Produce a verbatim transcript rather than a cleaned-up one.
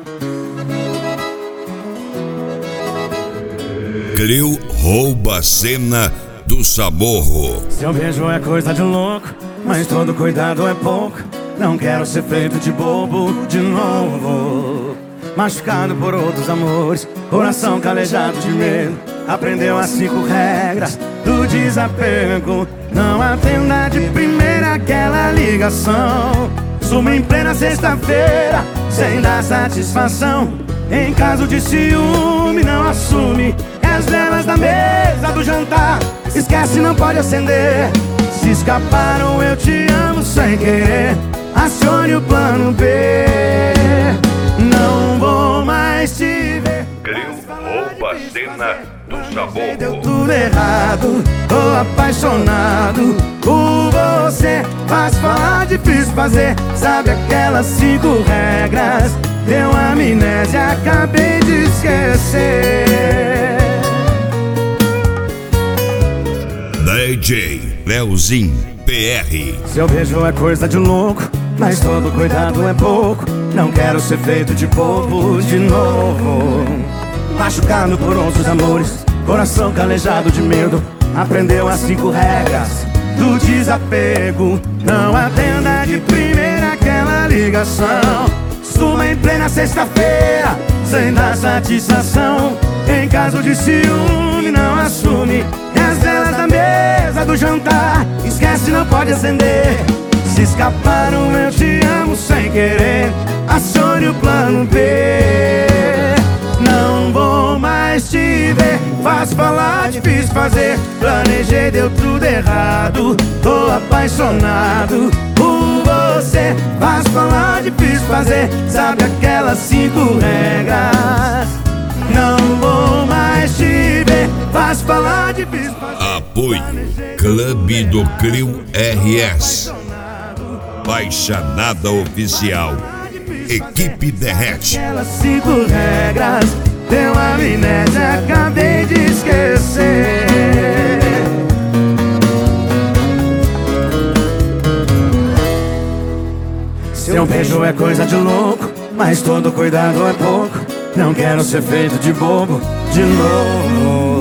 Creu rouba a cena do Samorro. Seu beijo é coisa de louco, mas todo cuidado é pouco. Não quero ser feito de bobo de novo. Machucado por outros amores, coração calejado de medo. Aprendeu as cinco regras do desapego. Não atenda de primeira aquela ligação. Suma em plena sexta-feira, sem dar satisfação. Em caso de ciúme, não assume. É as velas da mesa do jantar, esquece, não pode acender. Se escaparam, eu te amo sem querer. Acione o plano B. Não vou mais te ver. Creu rouba a cena do Samorro. Deu tudo errado, tô apaixonado por você. Faz falar, difícil fazer. Sabe aquelas cinco regras? Deu amnésia, acabei de esquecer. D J Leozinho P R. Seu beijo é coisa de louco, mas todo cuidado é pouco. Não quero ser feito de bobo de novo. Machucado por outros amores, coração calejado de medo. Aprendeu as cinco regras do desapego. Não atenda de primeira aquela ligação. Suma em plena sexta-feira, sem dar satisfação. Em caso de ciúme, não assume. É as velas da mesa do jantar, esquece, não pode acender. Se escaparam, eu te amo sem querer. Acione o plano B. Não vou mais te ver. Fácil falar, difícil fazer. Planejei, deu tudo errado. Tô apaixonado por você. Fácil falar, difícil fazer. Sabe aquelas cinco regras? Não vou mais te ver. Fácil falar, difícil fazer. Apoio Clube do Creu R S. Baixa Nada Oficial. Equipe Derrete. Aquelas cinco regras, deu amnésia, acabei de esquecer. Seu beijo é coisa de louco, mas todo cuidado é pouco. Não quero ser feito de bobo de novo.